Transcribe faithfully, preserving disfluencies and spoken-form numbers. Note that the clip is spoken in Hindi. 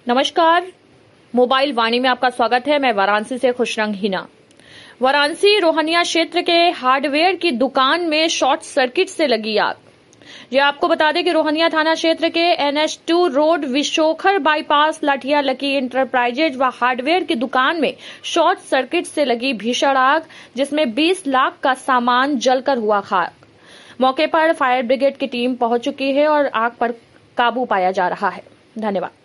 नमस्कार, मोबाइल वाणी में आपका स्वागत है। मैं वाराणसी से खुशरंग हिना। वाराणसी रोहनिया क्षेत्र के हार्डवेयर की दुकान में शॉर्ट सर्किट से लगी आग। ये आपको बता दें कि रोहनिया थाना क्षेत्र के N H two road Vishokhar bypass Lathiya lucky enterprises व हार्डवेयर की दुकान में शॉर्ट सर्किट से लगी भीषण आग, जिसमें बीस लाख का सामान जलकर हुआ खाक। मौके पर फायर ब्रिगेड की टीम पहुंच चुकी है और आग पर काबू पाया जा रहा है। धन्यवाद।